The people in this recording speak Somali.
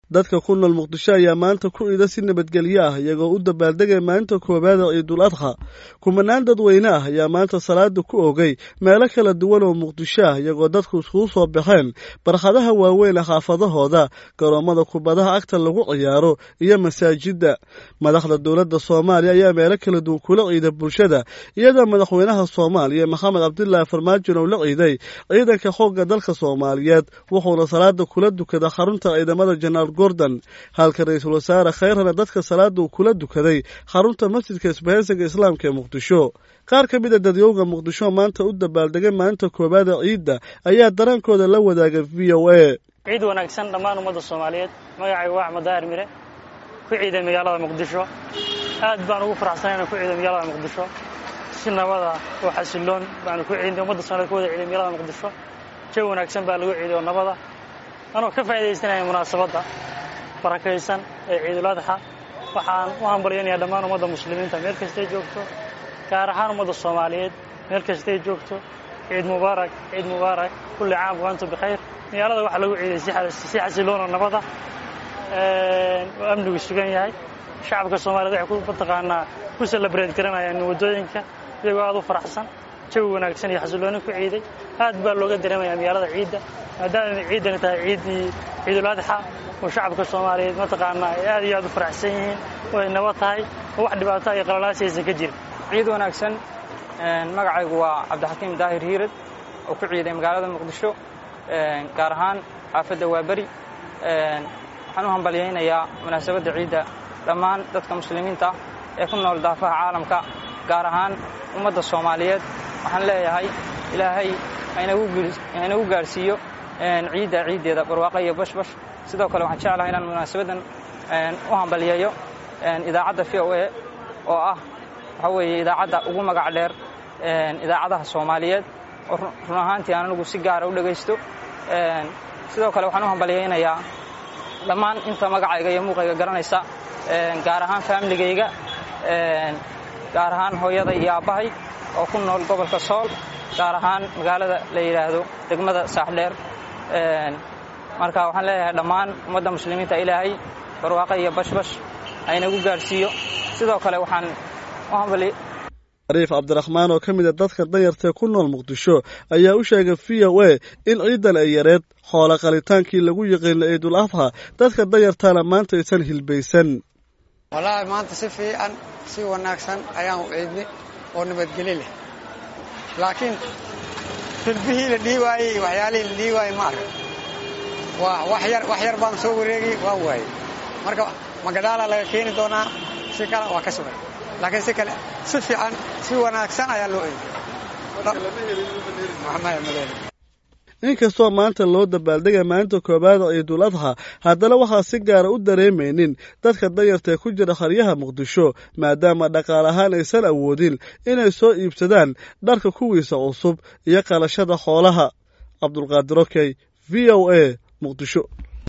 dadka ku nool Muqdisho ayaa maanta ku ida si nabadgelyo ah iyagoo u dabaaldegay maalinta koobaad ee Ciidul Adha. Kumanaan dadweyne ah ayaa maanta salaada ku oogay meelo kala duwan oo Muqdisho ah iyagoo dadku isugu soo baxeen barxadaha waaweyn ee xaafadahooda, garoomada kubadaha agta lagu ciyaaro iyo masaajida. Madaxda dowladda Soomaaliya ayaa meelo kala duwan kula ciiday bulshada, iyadoo madaxweynaha Soomaaliya Maxamed Cabdullaahi Farmaajo uu la ciiday ciidanka xoogga dalka Soomaaliyeed, wuxuuna salaada kula dukaday xarunta ciidamada General Gordon, halka ra'iisul wasaare Khayrana dadka salaada uu kula dukaday xarunta masjidka Isbahaysiga Islaamka ee Muqdisho. qaar ka mid ah dadweynaha Muqdisho maanta u dabaaldegay maalinta koobaad ee ciidda ayaa dareenkooda la wadaagay VOA. ciid wanaagsan dhammaan ummadda Soomaaliyeed. magacaygu waa Axmed Daahir Mire, ku ciiday magaalada Muqdisho. aad baan ugu faraxsanahay ku ciiday magaalada Muqdisho. si nabada oo xasiloon baan ku ciiday ummadda Soomaaliyeed ku wada ciiday magaalada Muqdisho. jawi wanaagsan baa lagu ciiday nabada. anoo ka faa'iideysanahay munaasabada barakaysan ee Ciidul Adha. waxaan u hambalyeeyaa dhammaan ummadda muslimiinta meel kasta ay joogto, gaar ahaan ummadda Soomaaliyeed meel kasta ay joogto. ciid mubaarak, ciid mubaarak, kulli caam wa antum bixayr. magaalada waxa lagu ciiday si xasiloon oo nabada oo amnigu sugan yahay. shacabka Soomaaliyeed waxay ku taqaanaa ku celebrate garanayaan wadooyinka iyagoo aad u faraxsan, jawi wanaagsan iyo xasilooni ku ciiday. aad baa looga dareemayaa magaalada ciidda, maadaama ciidana tahay Ciidul Adha oo shacabka Soomaaliyeed ma taqaanaa aad iyo aad u faraxsan yihiin oo ay nabad tahay oo wax dhibaato iyo qalalaas aysan ka jirin. ciid wanaagsan. magacaygu waa Cabdixakiim Daahir Hiirad oo ku ciiday magaalada Muqdisho, gaar ahaan xaafadda Waabari. waxaan u hambalyeynayaa munaasabadda ciidda dhammaan dadka muslimiinta ee ku nool daafaha caalamka, gaar ahaan ummadda Soomaaliyeed. waxaan leeyahay ilaahay haynagu gaarsiiyo ciideeda barwaaqo iyo bashbash. sidoo kale waxaan jeclahay inaan munaasabadan u hambalyeeyo idaacadda VOA oo ah waxa weeye idaacadda ugu magac dheer idaacadaha Soomaaliyeed oo run ahaantii aan anigu si gaar ah u dhageysto. sidoo kale waxaan u hambalyeynayaa dhammaan inta magacayga iyo muuqayga garanaysa, gaar ahaan familygayga, gaar ahaan hooyada iyo aabbahay oo ku nool gobolka Sool, gaar ahaan magaalada la yiraahdo degmada Saaxdheer. marka waxaan leeyahay dhammaan ummadda muslimiinta ilaahay barwaaqo iyo bashbash aynagu gaarsiiyo. sidoo kale waxaan u hambalyeeyaa Ariif Cabdiraxmaan oo ka mid ah dadka danyarta ku nool Muqdisho ayaa u sheegay VOA in ciidan ay yareed xoolo qalitaankii lagu yaqaan Ciidul Adha, dadka danyartana maanta aysan hilbaysan. walahi maanta si fiican si wanaagsan ayaan u ciidnay oo nabadgelyo leh, laakiin tilbihii la dhiiwaayay waxyaalihii la dhiiwaayay ma arag. wax yar baan soo wareegay waan waayay. marka magadaala laga keeni doonaa, si kale waa ka sugay, laakiin si kale si fiican si wanaagsan ayaa loo ciiday. inkastoo maanta loo dabaaldegay maalinta koobaad ee Ciidul Adha, haddana waxaa si gaara u dareemaynin dadka danyarta ee ku jira xeryaha Muqdisho, maadaama dhaqaale ahaan aysan awoodin inay soo iibsadaan dharka kuwiisa cusub iyo qalashada xoolaha. Cabdulqaadir Okey, VOA, Muqdisho.